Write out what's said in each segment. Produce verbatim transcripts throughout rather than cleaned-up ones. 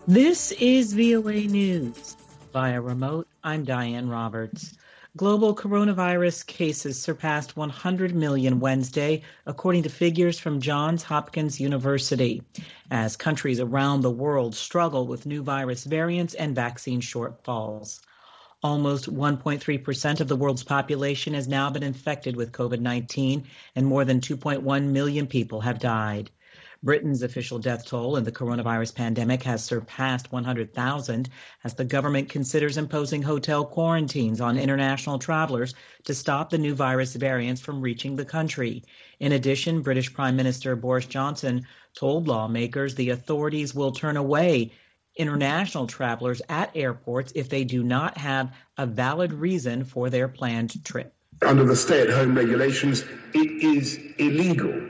This is V O A News. Via remote, I'm Diane Roberts. Global coronavirus cases surpassed one hundred million Wednesday, according to figures from Johns Hopkins University, as countries around the world struggle with new virus variants and vaccine shortfalls. Almost one point three percent of the world's population has now been infected with COVID nineteen, and more than two point one million people have died. Britain's official death toll in the coronavirus pandemic has surpassed one hundred thousand as the government considers imposing hotel quarantines on international travelers to stop the new virus variants from reaching the country. In addition, British Prime Minister Boris Johnson told lawmakers the authorities will turn away international travelers at airports if they do not have a valid reason for their planned trip. Under the stay-at-home regulations, it is illegal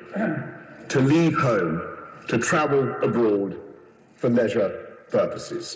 to leave home, to travel abroad for leisure purposes.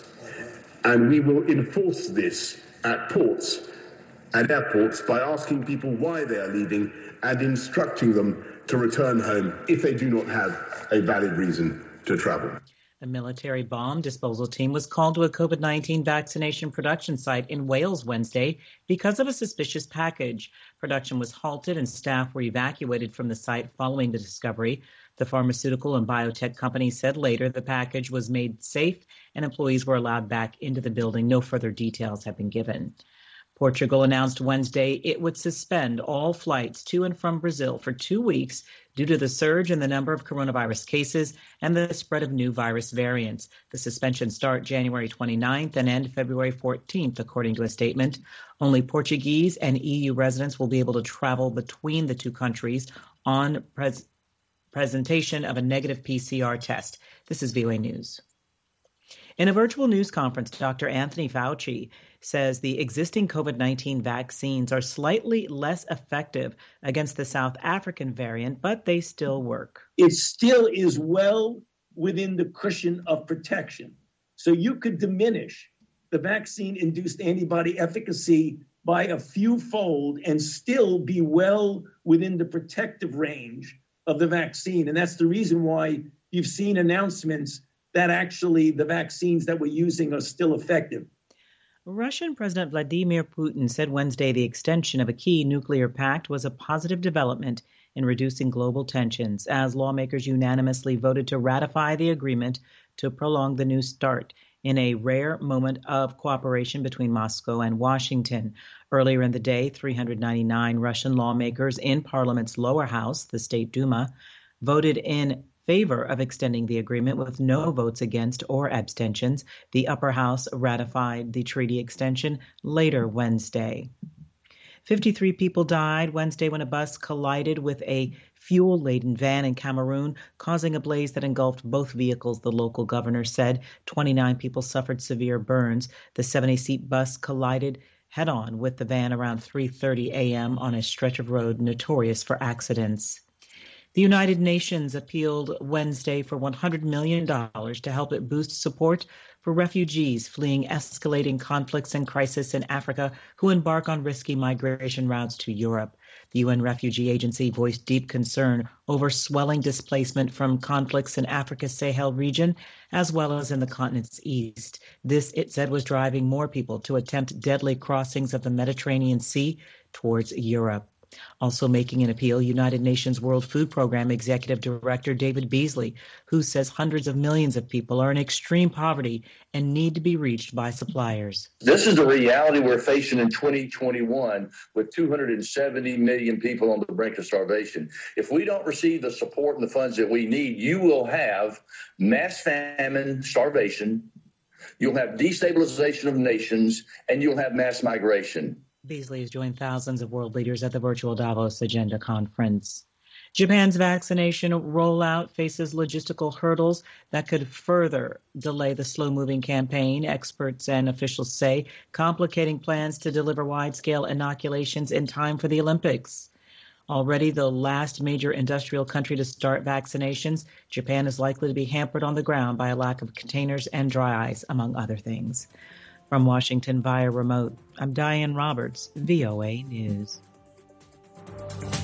And we will enforce this at ports and airports by asking people why they are leaving and instructing them to return home if they do not have a valid reason to travel. A military bomb disposal team was called to a COVID nineteen vaccination production site in Wales Wednesday because of a suspicious package. Production was halted and staff were evacuated from the site following the discovery. The pharmaceutical and biotech company said later the package was made safe and employees were allowed back into the building. No further details have been given. Portugal announced Wednesday it would suspend all flights to and from Brazil for two weeks due to the surge in the number of coronavirus cases and the spread of new virus variants. The suspension starts January twenty-ninth and end February fourteenth, according to a statement. Only Portuguese and E U residents will be able to travel between the two countries on pres- presentation of a negative P C R test. This is V O A News. In a virtual news conference, Doctor Anthony Fauci says the existing COVID nineteen vaccines are slightly less effective against the South African variant, but they still work. It still is well within the cushion of protection. So you could diminish the vaccine-induced antibody efficacy by a few fold and still be well within the protective range of the vaccine. And that's the reason why you've seen announcements that actually the vaccines that we're using are still effective. Russian President Vladimir Putin said Wednesday the extension of a key nuclear pact was a positive development in reducing global tensions, as lawmakers unanimously voted to ratify the agreement to prolong the New START in a rare moment of cooperation between Moscow and Washington. Earlier in the day, three hundred ninety-nine Russian lawmakers in Parliament's lower house, the State Duma, voted in favor of extending the agreement with no votes against or abstentions. The upper house ratified the treaty extension later Wednesday. fifty-three people died Wednesday when a bus collided with a fuel-laden van in Cameroon, causing a blaze that engulfed both vehicles, the local governor said. twenty-nine people suffered severe burns. The seventy-seat bus collided head-on with the van around three thirty a.m. on a stretch of road notorious for accidents. The United Nations appealed Wednesday for one hundred million dollars to help it boost support for refugees fleeing escalating conflicts and crisis in Africa who embark on risky migration routes to Europe. The U N Refugee Agency voiced deep concern over swelling displacement from conflicts in Africa's Sahel region, as well as in the continent's east. This, it said, was driving more people to attempt deadly crossings of the Mediterranean Sea towards Europe. Also making an appeal, United Nations World Food Program Executive Director David Beasley, who says hundreds of millions of people are in extreme poverty and need to be reached by suppliers. This is the reality we're facing in twenty twenty-one with two hundred seventy million people on the brink of starvation. If we don't receive the support and the funds that we need, you will have mass famine, starvation, you'll have destabilization of nations, and you'll have mass migration. Beasley has joined thousands of world leaders at the virtual Davos Agenda Conference. Japan's vaccination rollout faces logistical hurdles that could further delay the slow-moving campaign, experts and officials say, complicating plans to deliver wide-scale inoculations in time for the Olympics. Already the last major industrial country to start vaccinations, Japan is likely to be hampered on the ground by a lack of containers and dry ice, among other things. From Washington via remote, I'm Diane Roberts, V O A News.